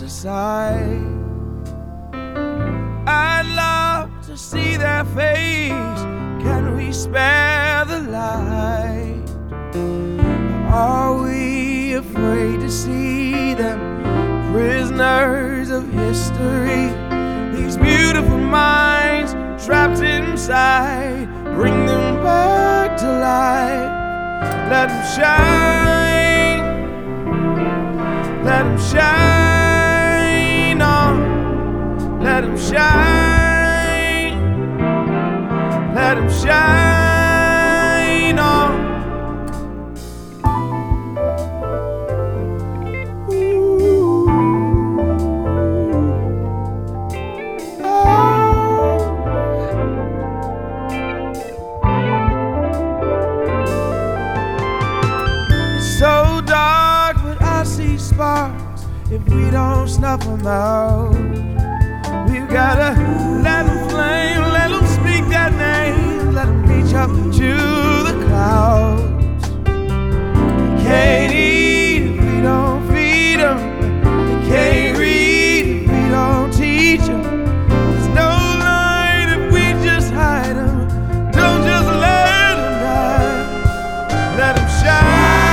aside. I'd love to see their face. Can we spare the light? Are we afraid to see them? Prisoners of history, these beautiful minds trapped inside. Bring them back to life. Let them shine. Let them shine on. Let them shine. Let them shine on. So dark, but I see sparks if we don't snuff them out. We've gotta let them flame, let them speak their name, let them reach up to the clouds. They can't eat if we don't feed them. They can't read if we don't teach them. There's no light if we just hide them. Don't just let them die. Let them shine.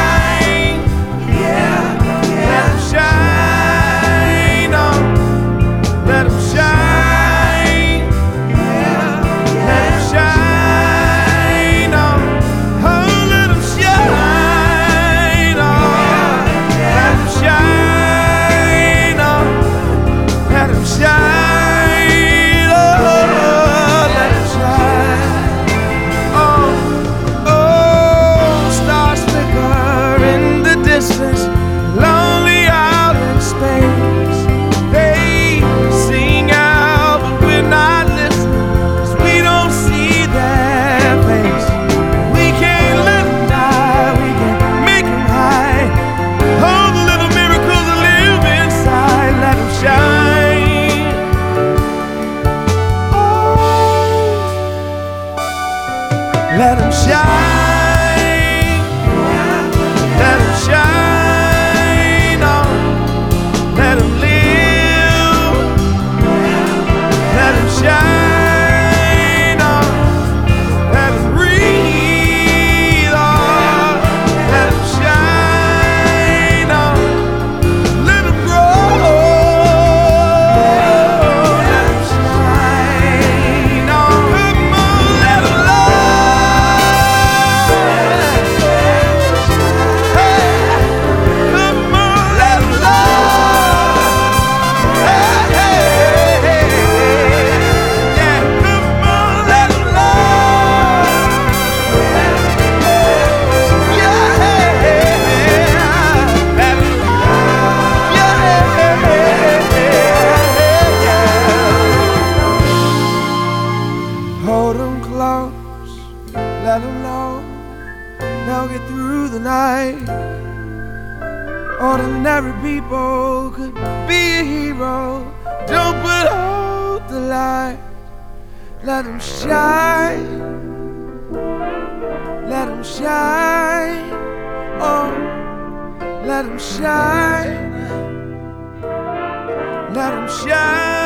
Lonely out in space, they sing out, but we're not listening, 'cause we don't see their face. We can't let them die, we can make them hide. All the little miracles that live inside, let them shine. Oh, let them shine. Let them shine on, let them live, let them shine on, let them breathe on, let them shine on, let them grow, let them shine on, come on, let them love. Hold them close, let them know they'll get through the night. Ordinary people could be a hero. Don't put out the light. Let them shine. Let them shine. Oh, let them shine. Let them shine.